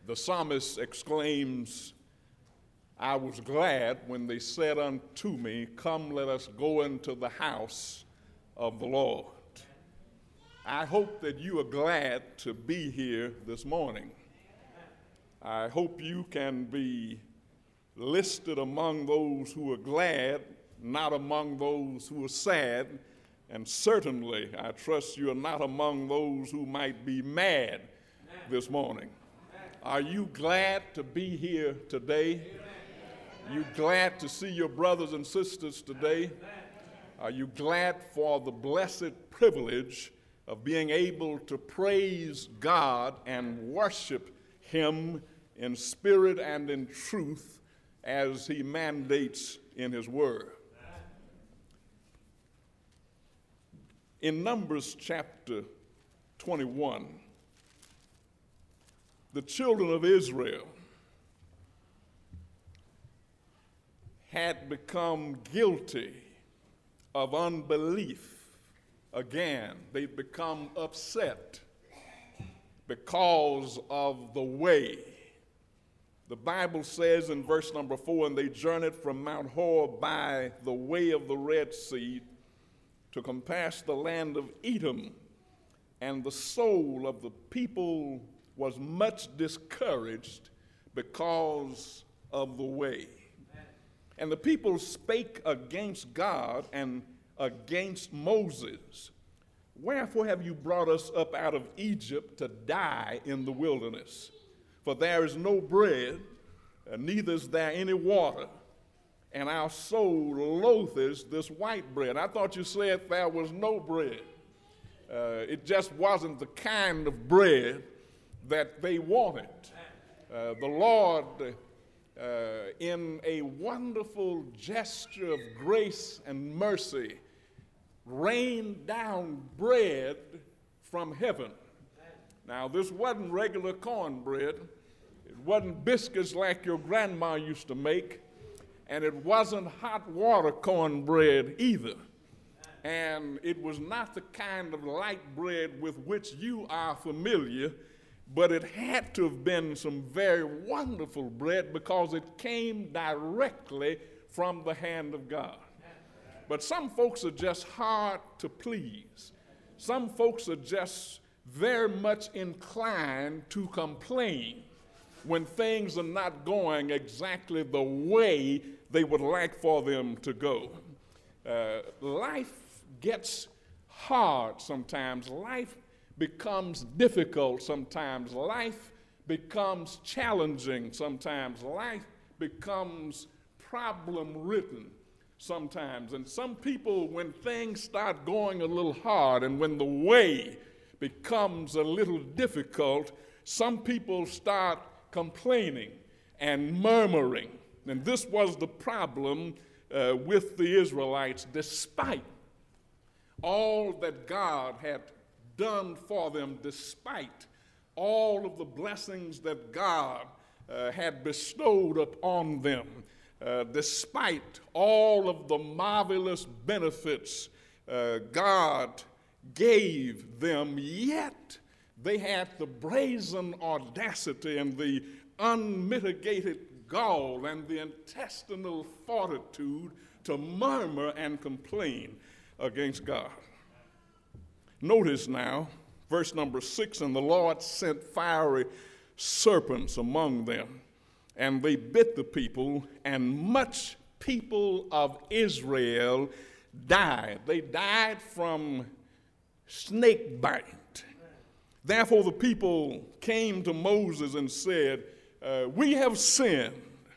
The psalmist exclaims, I was glad when they said unto me, come, let us go into the house of the Lord. I hope that you are glad to be here this morning. I hope you can be listed among those who are glad, not among those who are sad, and certainly I trust you are not among those who might be mad this morning. Are you glad to be here today? Are you glad to see your brothers and sisters today? Are you glad for the blessed privilege of being able to praise God and worship Him in spirit and in truth as He mandates in His Word? In Numbers chapter 21, the children of Israel had become guilty of unbelief again. They'd become upset because of the way. The Bible says in verse number 4, and they journeyed from Mount Hor by the way of the Red Sea to compass the land of Edom, and the soul of the people was much discouraged because of the way. And the people spake against God and against Moses. Wherefore have you brought us up out of Egypt to die in the wilderness? For there is no bread, neither is there any water, and our soul loatheth this white bread. I thought you said there was no bread. It just wasn't the kind of bread that they wanted. The Lord, in a wonderful gesture of grace and mercy, rained down bread from heaven. Now, this wasn't regular cornbread. It wasn't biscuits like your grandma used to make, and it wasn't hot water cornbread either. And it was not the kind of light bread with which you are familiar, but it had to have been some very wonderful bread because it came directly from the hand of God. But some folks are just hard to please. Some folks are just very much inclined to complain when things are not going exactly the way they would like for them to go. Life gets hard sometimes. Life becomes difficult sometimes. Life becomes challenging sometimes. Life becomes problem-ridden sometimes. And some people, when things start going a little hard and when the way becomes a little difficult, some people start complaining and murmuring. And this was the problem with the Israelites. Despite all that God had done for them, despite all of the blessings that God had bestowed upon them, despite all of the marvelous benefits God gave them, yet they had the brazen audacity and the unmitigated gall and the intestinal fortitude to murmur and complain against God. Notice now, verse number 6, and the Lord sent fiery serpents among them, and they bit the people, and much people of Israel died. They died from snake bite. Therefore the people came to Moses and said, we have sinned,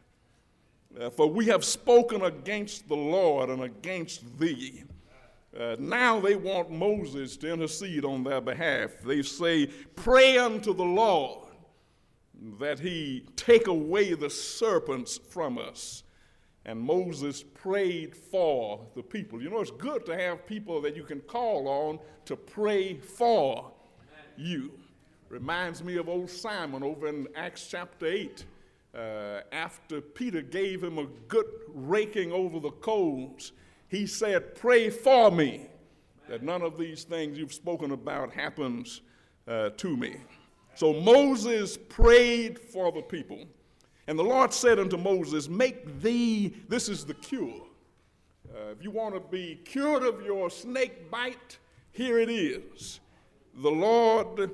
for we have spoken against the Lord and against thee. Now they want Moses to intercede on their behalf. They say, pray unto the Lord that he take away the serpents from us. And Moses prayed for the people. You know, it's good to have people that you can call on to pray for you. Reminds me of old Simon over in Acts chapter 8. After Peter gave him a good raking over the coals, he said, pray for me that none of these things you've spoken about happens to me. So Moses prayed for the people. And the Lord said unto Moses, make thee, this is the cure. If you want to be cured of your snake bite, here it is. The Lord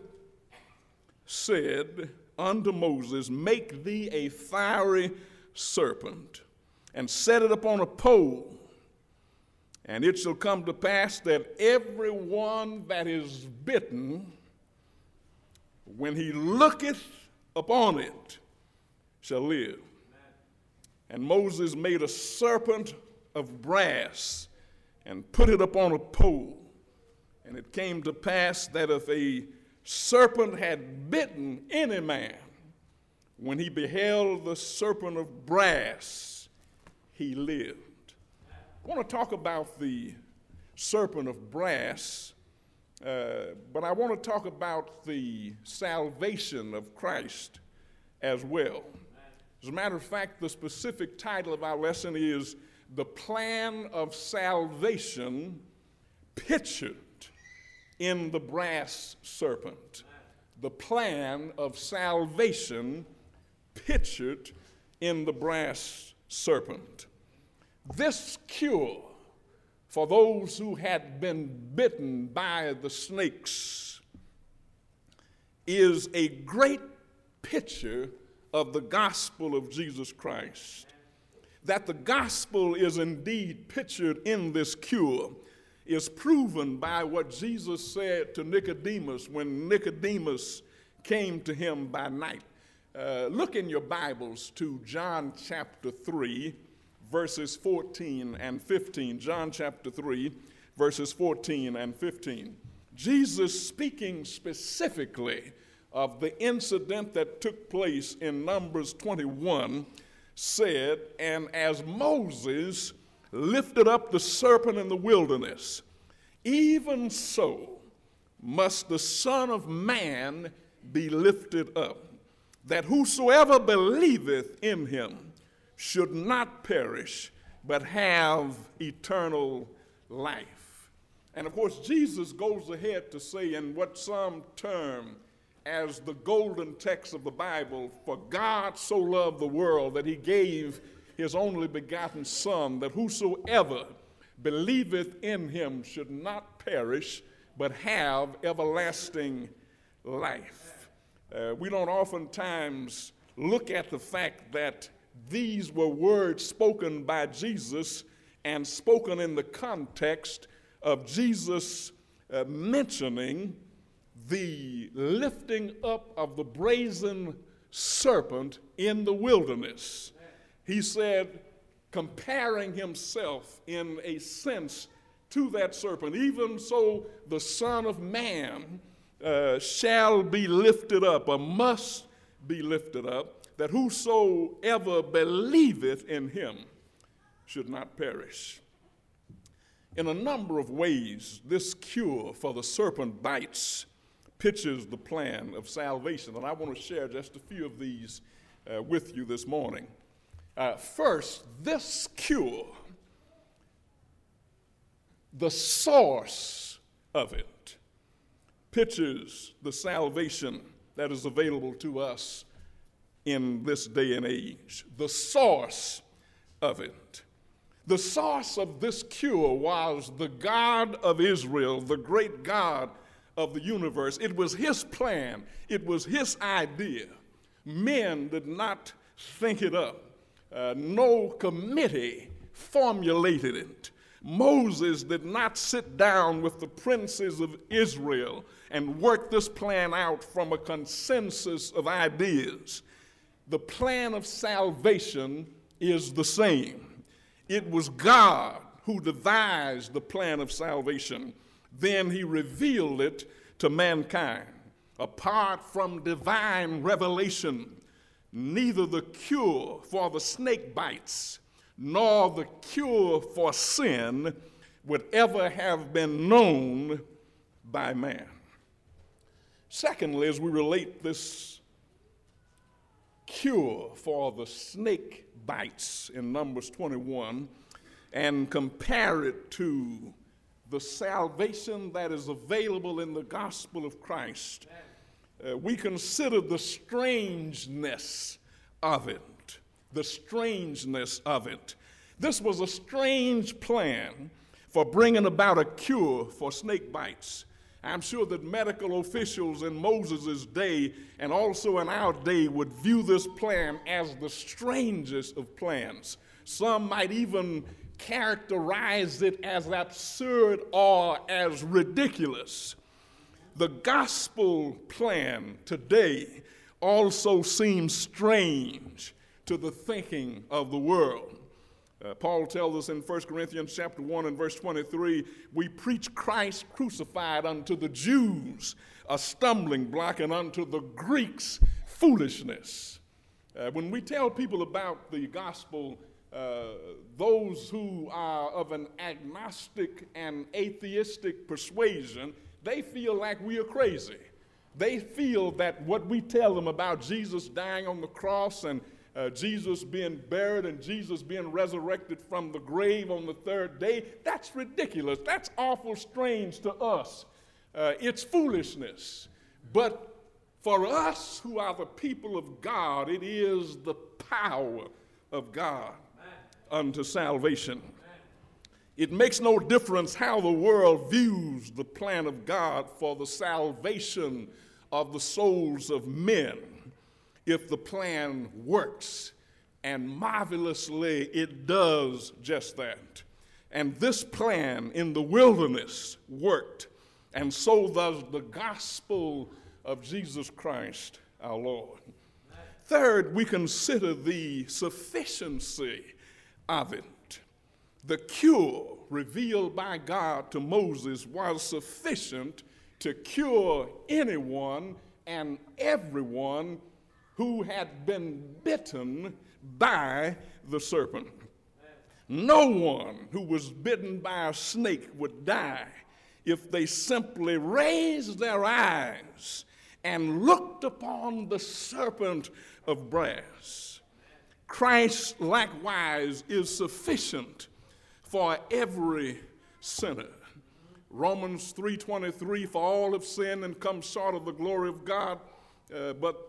said unto Moses, make thee a fiery serpent, and set it upon a pole. And it shall come to pass that every one that is bitten, when he looketh upon it, shall live. And Moses made a serpent of brass and put it upon a pole. And it came to pass that if a serpent had bitten any man, when he beheld the serpent of brass, he lived. I want to talk about the serpent of brass, but I want to talk about the salvation of Christ as well. As a matter of fact, the specific title of our lesson is The Plan of Salvation Pictured in the Brass Serpent. The plan of salvation pictured in the brass serpent. This cure for those who had been bitten by the snakes is a great picture of the gospel of Jesus Christ. That the gospel is indeed pictured in this cure is proven by what Jesus said to Nicodemus when Nicodemus came to him by night. Look in your Bibles to John chapter 3, verses 14 and 15. John chapter 3, verses 14 and 15. Jesus, speaking specifically of the incident that took place in Numbers 21, said, and as Moses lifted up the serpent in the wilderness, even so must the Son of Man be lifted up, that whosoever believeth in him should not perish, but have eternal life. And of course, Jesus goes ahead to say in what some term as the golden text of the Bible, for God so loved the world that he gave his only begotten Son, that whosoever believeth in him should not perish, but have everlasting life. We don't oftentimes look at the fact that these were words spoken by Jesus and spoken in the context of Jesus mentioning the lifting up of the brazen serpent in the wilderness. He said, comparing himself in a sense to that serpent, even so the Son of Man shall be lifted up, or must be lifted up, that whosoever believeth in him should not perish. In a number of ways, this cure for the serpent bites pictures the plan of salvation, and I want to share just a few of these with you this morning. First, this cure, the source of it, pictures the salvation that is available to us in this day and age. The source of it. The source of this cure was the God of Israel, the great God of the universe. It was his plan. It was his idea. Men did not think it up. No committee formulated it. Moses did not sit down with the princes of Israel and work this plan out from a consensus of ideas. The plan of salvation is the same. It was God who devised the plan of salvation. Then he revealed it to mankind. Apart from divine revelation, neither the cure for the snake bites nor the cure for sin would ever have been known by man. Secondly, as we relate this cure for the snake bites in Numbers 21 and compare it to the salvation that is available in the gospel of Christ, we consider the strangeness of it. The strangeness of it. This was a strange plan for bringing about a cure for snake bites. I'm sure that medical officials in Moses' day and also in our day would view this plan as the strangest of plans. Some might even characterize it as absurd or as ridiculous. The gospel plan today also seems strange to the thinking of the world. Paul tells us in 1 Corinthians chapter 1 and verse 23, we preach Christ crucified unto the Jews, a stumbling block, and unto the Greeks, foolishness. When we tell people about the gospel, those who are of an agnostic and atheistic persuasion, they feel like we are crazy. They feel that what we tell them about Jesus dying on the cross and Jesus being buried and Jesus being resurrected from the grave on the third day, that's ridiculous. That's awful strange to us. It's foolishness. But for us who are the people of God, it is the power of God unto salvation. It makes no difference how the world views the plan of God for the salvation of the souls of men. If the plan works, and marvelously it does just that. And this plan in the wilderness worked, and so does the gospel of Jesus Christ our Lord. Third, we consider the sufficiency of it. The cure revealed by God to Moses was sufficient to cure anyone and everyone who had been bitten by the serpent. No one who was bitten by a snake would die if they simply raised their eyes and looked upon the serpent of brass. Christ likewise is sufficient for every sinner. Romans 3:23, for all have sinned and come short of the glory of God, but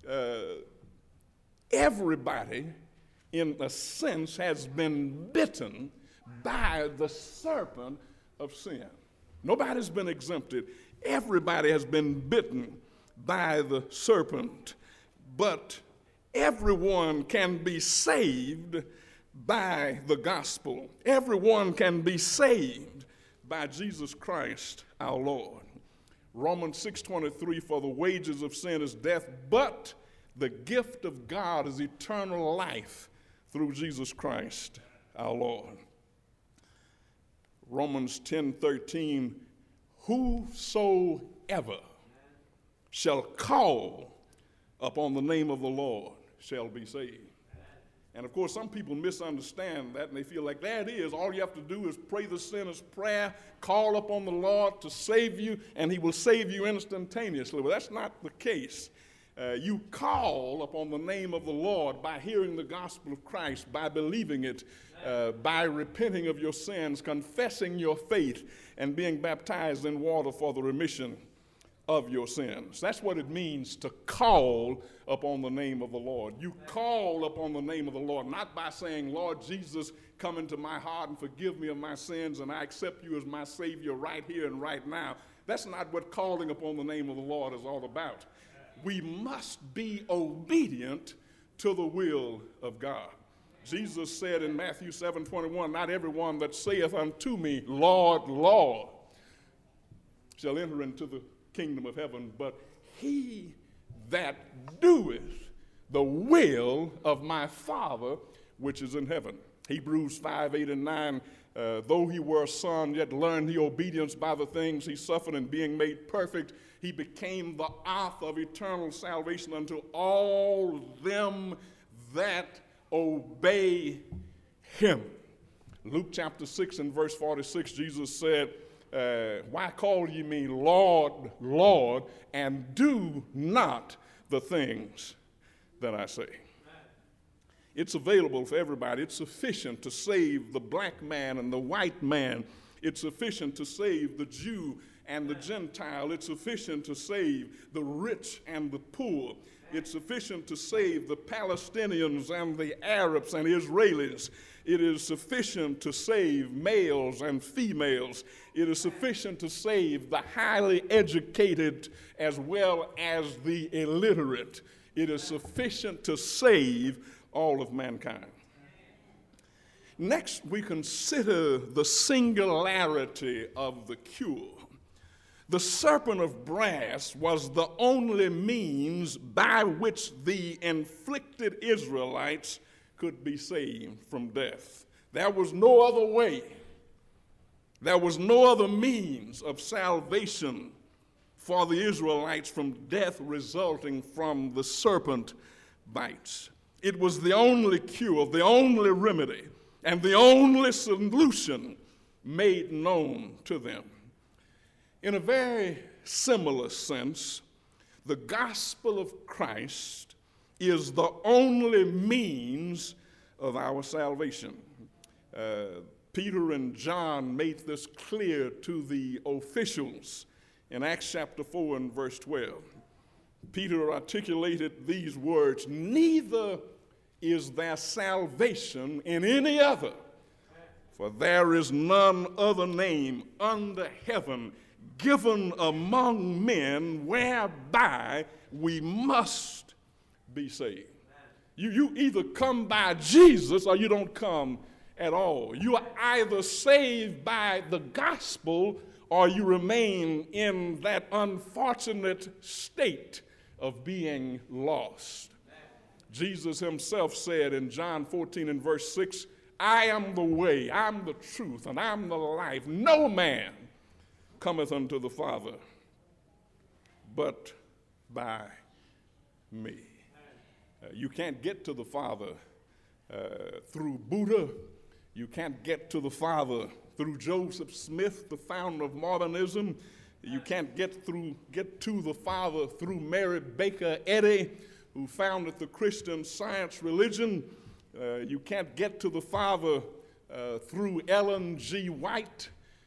everybody, in a sense, has been bitten by the serpent of sin. Nobody's been exempted. Everybody has been bitten by the serpent. But everyone can be saved by the gospel. Everyone can be saved by Jesus Christ our Lord. Romans 6:23, for the wages of sin is death, but the gift of God is eternal life through Jesus Christ our Lord. Romans 10:13, whosoever shall call upon the name of the Lord shall be saved. And of course, some people misunderstand that and they feel like that is, all you have to do is pray the sinner's prayer, call upon the Lord to save you, and he will save you instantaneously. Well, that's not the case. You call upon the name of the Lord by hearing the gospel of Christ, by believing it, by repenting of your sins, confessing your faith, and being baptized in water for the remission of your sins. That's what it means to call upon the name of the Lord. You call upon the name of the Lord, not by saying, Lord Jesus, come into my heart and forgive me of my sins, and I accept you as my Savior right here and right now. That's not what calling upon the name of the Lord is all about. We must be obedient to the will of God. Jesus said in Matthew 7:21, not everyone that saith unto me, Lord, Lord, shall enter into the kingdom of heaven, but he that doeth the will of my Father which is in heaven. Hebrews 5:8-9, though he were a son, yet learned he obedience by the things he suffered, and being made perfect, he became the author of eternal salvation unto all them that obey him. Luke chapter 6 and verse 46, Jesus said, why call ye me Lord, Lord, and do not the things that I say? It's available for everybody. It's sufficient to save the black man and the white man. It's sufficient to save the Jew and the Gentile. It's sufficient to save the rich and the poor. It's sufficient to save the Palestinians and the Arabs and Israelis. It is sufficient to save males and females. It is sufficient to save the highly educated as well as the illiterate. It is sufficient to save all of mankind. Next, we consider the singularity of the cure. The serpent of brass was the only means by which the afflicted Israelites could be saved from death. There was no other way. There was no other means of salvation for the Israelites from death resulting from the serpent bites. It was the only cure, the only remedy, and the only solution made known to them. In a very similar sense, the gospel of Christ is the only means of our salvation. Peter and John made this clear to the officials in Acts chapter 4 and verse 12. Peter articulated these words, "Neither is there salvation in any other, for there is none other name under heaven given among men whereby we must be saved." You either come by Jesus or you don't come at all. You are either saved by the gospel or you remain in that unfortunate state of being lost. Jesus himself said in John 14 and verse 6, "I am the way, I'm the truth, and I'm the life. No man cometh unto the Father but by me." You can't get to the Father through Buddha. You can't get to the Father through Joseph Smith, the founder of modernism. You can't get to the Father through Mary Baker Eddy, who founded the Christian Science religion. You can't get to the Father through Ellen G. White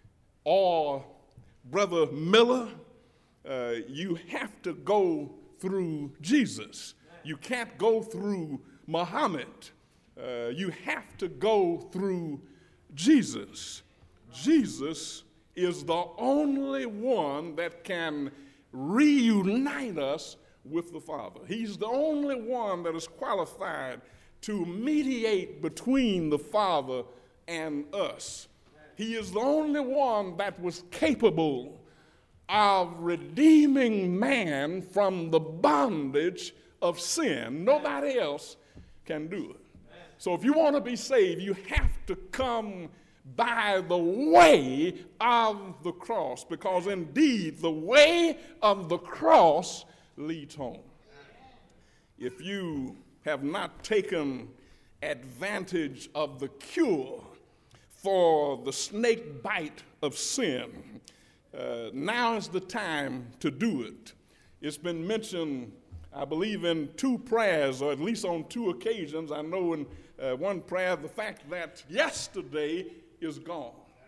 or Brother Miller. You have to go through Jesus. You can't go through Muhammad. You have to go through Jesus. Jesus is the only one that can reunite us with the Father. He's the only one that is qualified to mediate between the Father and us. He is the only one that was capable of redeeming man from the bondage of sin. Nobody else can do it. So if you want to be saved, you have to come by the way of the cross, because indeed the way of the cross leads home. If you have not taken advantage of the cure for the snake bite of sin, now is the time to do it. It's been mentioned, I believe, in two prayers, or at least on two occasions. I know in one prayer, the fact that yesterday is gone.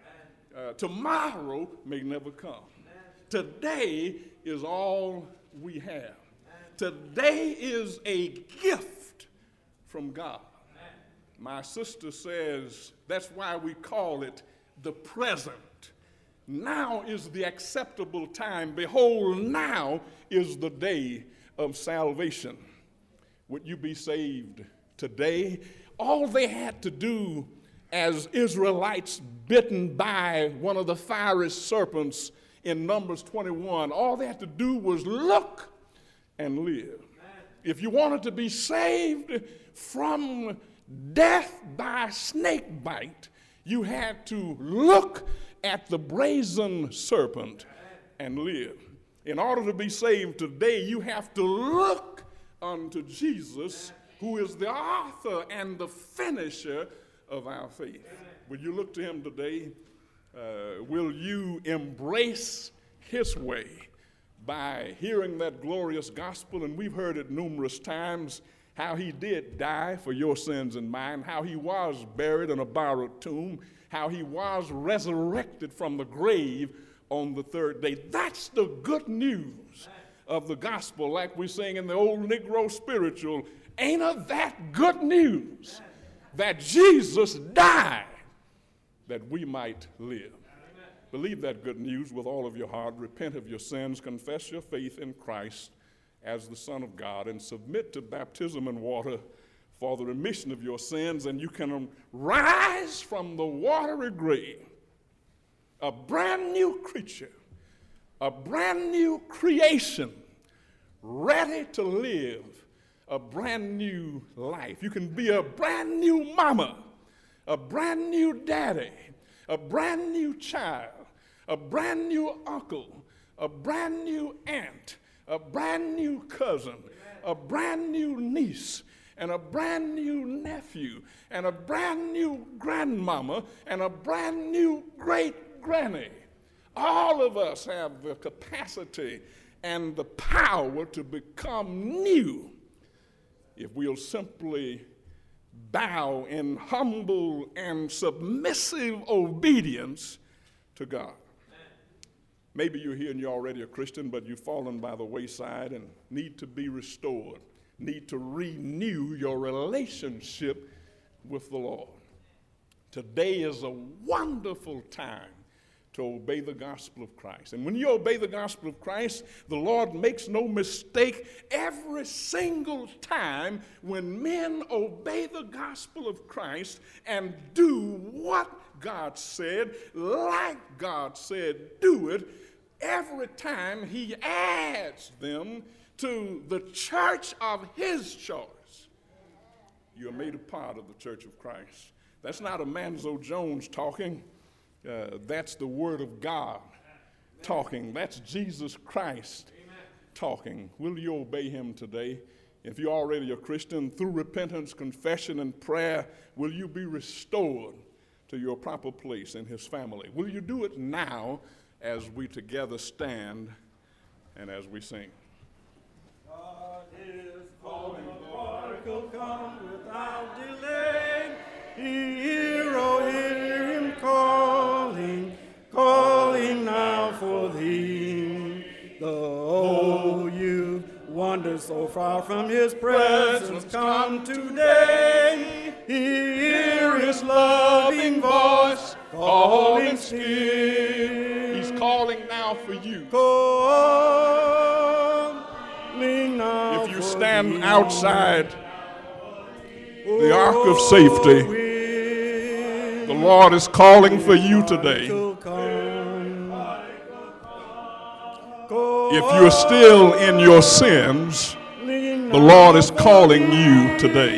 Tomorrow may never come. Today is all we have. Today is a gift from God. My sister says that's why we call it the present. Now is the acceptable time. Behold, now is the day of salvation. Would you be saved today? All they had to do as Israelites bitten by one of the fiery serpents in Numbers 21, all they had to do was look and live. If you wanted to be saved from death by snake bite, you had to look at the brazen serpent and live. In order to be saved today, you have to look unto Jesus, who is the author and the finisher of our faith. Will you look to him today? Will you embrace his way by hearing that glorious gospel? And we've heard it numerous times, how he did die for your sins and mine, how he was buried in a borrowed tomb, how he was resurrected from the grave on the third day. That's the good news of the gospel, like we sing in the old Negro spiritual. Ain't it that good news that Jesus died that we might live? Believe that good news with all of your heart. Repent of your sins. Confess your faith in Christ as the Son of God, and submit to baptism in water for the remission of your sins, and you can rise from the watery grave a brand new creature, a brand new creation, ready to live a brand new life. You can be a brand new mama, a brand new daddy, a brand new child, a brand new uncle, a brand new aunt, a brand new cousin, a brand new niece, and a brand new nephew, and a brand new grandmama, and a brand new great-granny. All of us have the capacity and the power to become new if we'll simply bow in humble and submissive obedience to God. Maybe you're here and you're already a Christian, but you've fallen by the wayside and need to be restored, need to renew your relationship with the Lord. Today is a wonderful time to obey the gospel of Christ. And when you obey the gospel of Christ, the Lord makes no mistake. Every single time when men obey the gospel of Christ and do what God said, like God said, do it, every time he adds them to the church of his choice. You're made a part of the church of Christ. That's not a Manzo Jones talking. That's the Word of God talking. That's Jesus Christ talking. Will you obey him today? If you're already a Christian, through repentance, confession, and prayer, will you be restored to your proper place in his family? Will you do it now as we together stand and as we sing? God is calling, the prodigal come without delay. Hear, oh, hear him calling, calling now for thee. Though you wander so far from his presence, come today. Hear his loving voice calling still. He's calling now for you. Calling now. If you stand outside the ark of safety, the Lord is calling for you today. If you're still in your sins, the Lord is calling you today.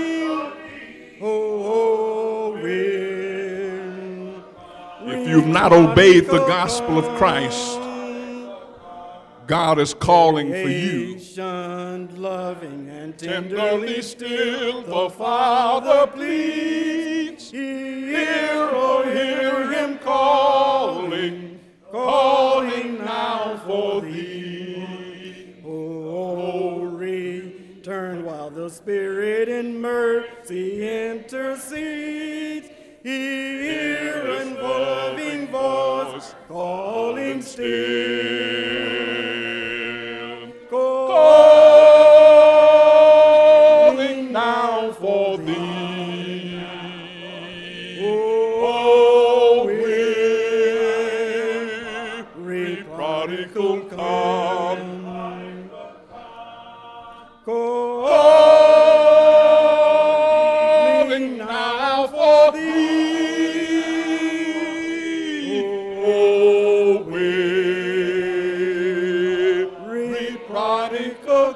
If you've not obeyed the gospel of Christ, God is calling for you. Loving and Tenderly still the Father pleads. Hear, oh, hear him calling, calling now for thee. Oh, return while the Spirit in mercy intercedes. Hear a loving voice calling still. Calling now for thee. Oh, weary prodigal come.